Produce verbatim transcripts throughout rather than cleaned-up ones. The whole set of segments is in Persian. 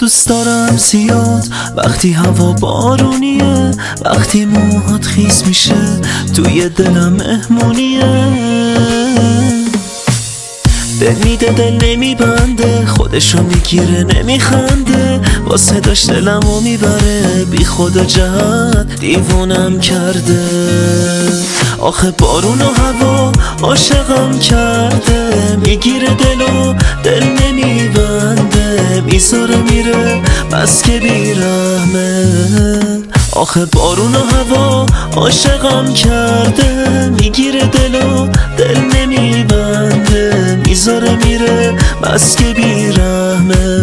دوست دارم زیاد وقتی هوا بارونیه، وقتی موهات خیس میشه توی دلم مهمونیه. دل میده دل نمیبنده، خودشو میگیره نمیخنده، واسه داشت دلمو میبره، بی خدا جهت دیوونم کرده. آخه بارون و هوا عاشقم کرده، میگیره دلو دل نمیبنده، میذاره میره بس که بیرحمه. آخه بارون و هوا عاشقم کرده، میگیره دلو دل نمیبنده، میذاره میره بس که بیرحمه.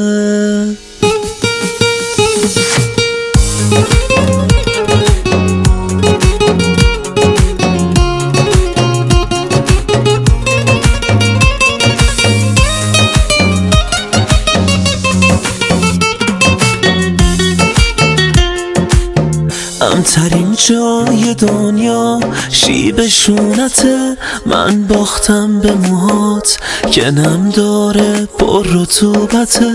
امترین جای دنیا شیب شونته، من باختم به موهات که نم داره پر رطوبته.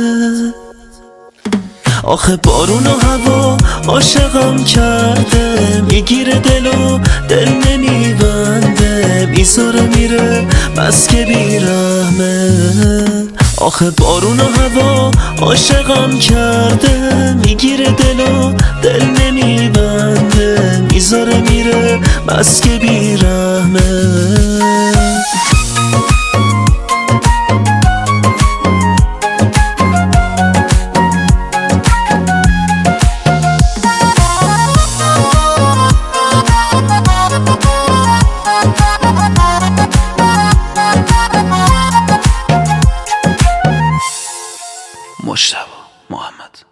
آخه بارون و هوا عاشقم کرده، میگیره دلو دل نمیبنده، میذاره میره بس که بیرحمه. آخه بارون و هوا عاشقم کرده، میگیره دلو دل نمیبنده، میذاره میره بس که بیرحمه. مجتبی محمد.